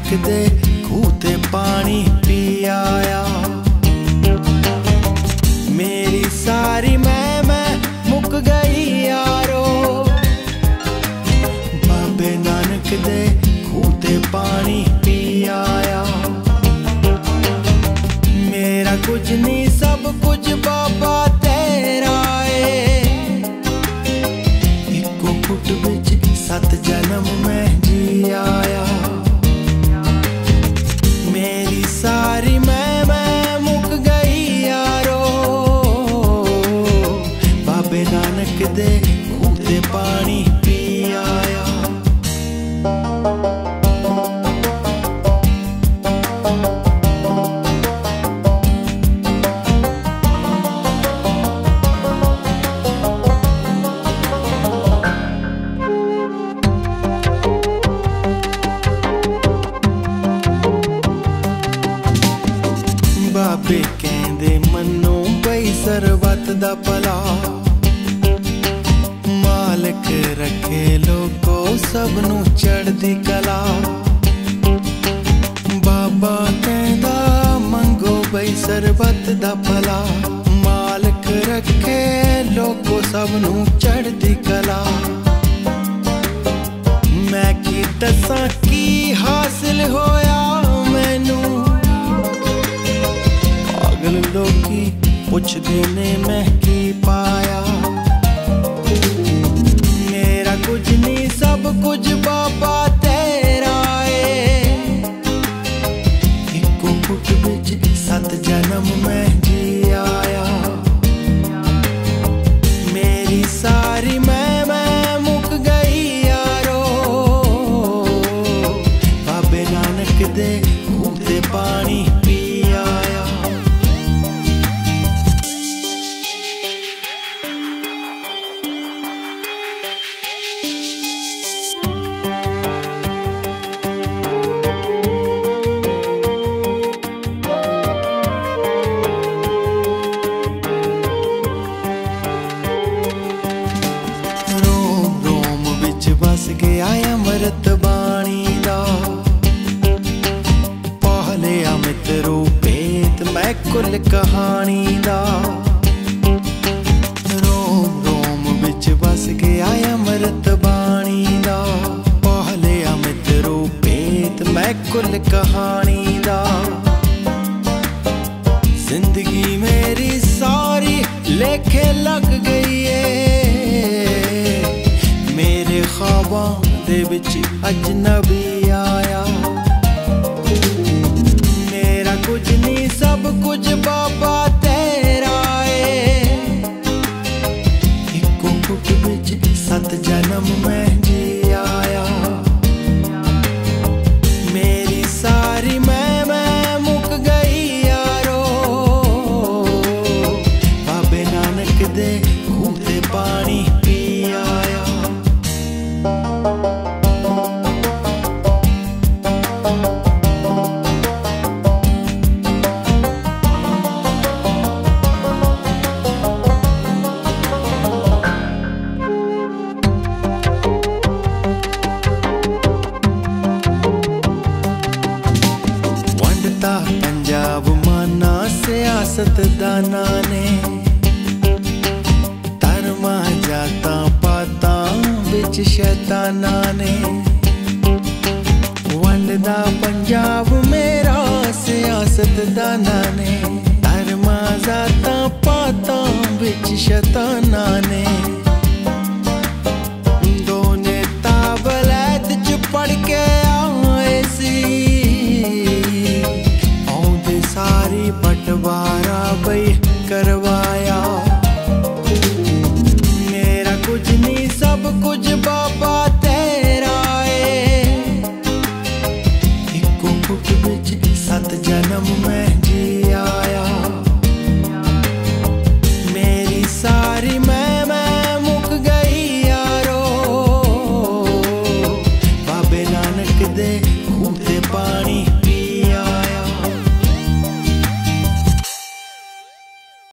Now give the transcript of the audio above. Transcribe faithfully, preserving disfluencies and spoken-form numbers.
नानक दे खूह ते पानी पी आया। मेरी सारी मैं मैं मुक गई यारो, बाबे नानक दे खूह ते पानी पी आया। मेरा कुछ नहीं सब कुछ बाबा तेरा है, इको फुट विच सत जन्म में जी आया। मेरी सारी मैं मैं मुक गई यारो, बाबे नानक दे खूह ते पानी पी आया। बाबे कहंदे मन्नो बई सरबत दा भला, मालक रखे लोगो सबनू चढ़दी कला। बाबा कहंदा मंगो बई सरबत दा भला, मालक रखे लोगो सबनू चढ़दी कला। मैं की दसां की हासिल होया मैनू, लोकी पुछदे ने मैं की पाया। मेरा कुछ नहीं सब कुछ बाबा तेरा है, इको फुट विच सत जन्म में जी आया। मेरी सारी मैं मैं मुक गई यारो, बाबे नानक दे खूह ते पानी पी आया। गया अमृत बाणी दा, पहलिया मित्रो भेद मैं कुल कहानी दा। रोम रोम बिच बस गया अमृत बाणी दा, पहलिया मित्रो भेद मैं कुल कहानी दा। जिंदगी मेरी सारी लेखे लग गई है, मेरे ख्वाबां दे विच अजनबी आया। मेरा कुछ नहीं सब कुछ बाबा तेरा है, इको फुट विच सत जन्म में जी आया। मेरी सारी मैं मैं मुक गई यारो, बाबे नानक दे खूह ते पानी पी आया। वंडता पंजाब माना सियासत दाना ने, धर्मा जाता पाता बिच शैताना ने। वंडदा पंजाब मेरा सियासत दाना ने, धर्मा जाता पाता बिच शैताना ने।